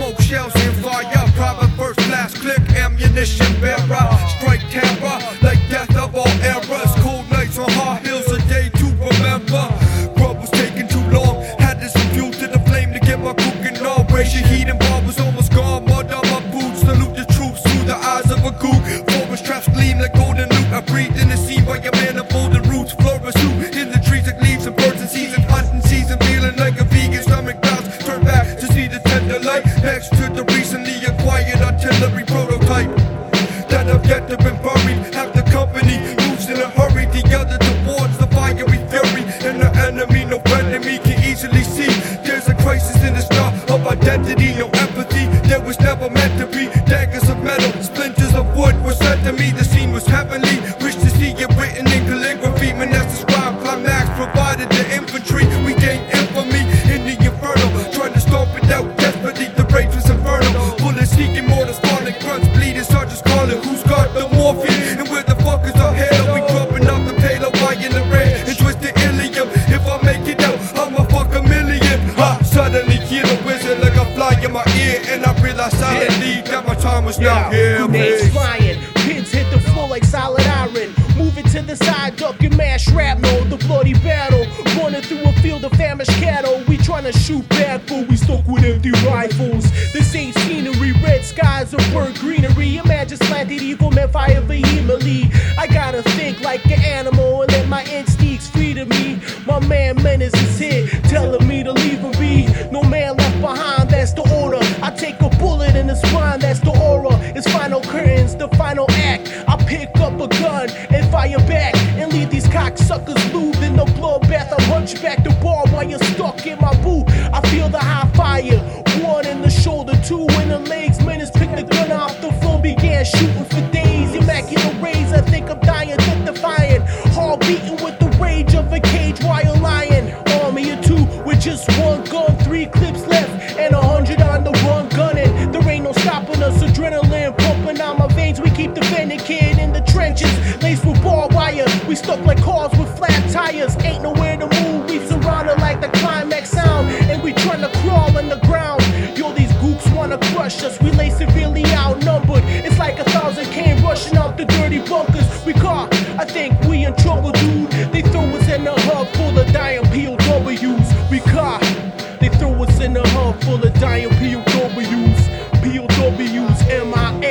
smoke, shells and fire. Private first class, click ammunition bearer. Strike terror like death of all eras. Cold nights on hard hills, a day to remember. Grub was taking too long, had to some fuel to the flame to get my cooking on. Ration heat and bar was almost gone. Mud on my boots, salute the troops through the eyes of a gook. Forest traps gleam like golden loot. I breathe in the sea by your manifold and roots. Flora suit in the trees like leaves and birds in season. Hunting season, feeling like a vegan. Stomach bounce, turn back to see the tender light. Next to the recently acquired artillery prototype that I've yet to been buried. Half the company moves in a hurry, the other towards the fiery fury. And the enemy, no enemy, can easily see there's a crisis in the star of identity. No empathy, there was never meant to be. Daggers of metal, splinters of wood were sent to me. The scene was heavenly, wish to see it written in calligraphy. Man, that's the scribe climax provided the infantry. We gained infamy in the inferno, trying to stomp it out desperately. The rage was infernal, bullets seeking mortars, falling grunts, bleeding sergeants calling. Who's got the morphine and where the fuck is our head? Are we dropping off the payload, in the red and twisted ilium? If I make it out, I'ma fuck a million. Suddenly hear the wizard like a fly in my ear, and I realize silently that my time was not here. Grenades flying, pins hit the floor like solid iron. Moving to the side, ducking mass shrapnel. The bloody battle, running through a field of famished cattle. We tryna shoot back, but we stuck with empty rifles. This ain't scenery, red skies or burnt greenery. Imagine slanted evil men fire vehemently. I gotta think like an animal and let my instincts free to me. My man Menace is here, telling me to leave him be. No man left behind, that's the order. I take a bullet in the spine, that's the aura. It's final curtains, the final act. I pick up a gun and fire back and leave these cocksuckers lube in the bloodbath. I hunchback the bar while you're stuck in my boot. I feel the high fire, one in the shoulder, two in the legs. Menace picked the gun off the floor, began shooting for days. Immaculate rays, I think I'm dying, death-defying. Heart beating with the rage of a cage wire lion. Army of two with just one gun, 3 clips left, and 100 on the run gunning. There ain't no stopping us, adrenaline pumping on my veins. We keep defending, kid, in the trenches, laced with barbed wire. We stuck like cars with flat tires, ain't nowhere to move. We surrounded like the climax sound, and we tryna crawl on the ground. Yo, these gooks wanna crush us, we lay severely outnumbered. It's like 1,000 came rushing out the dirty bunkers. We caught, I think we in trouble, dude. They throw us in a hub full of dying POWs. We caught, they throw us in a hub full of dying POWs. POWs, MIA.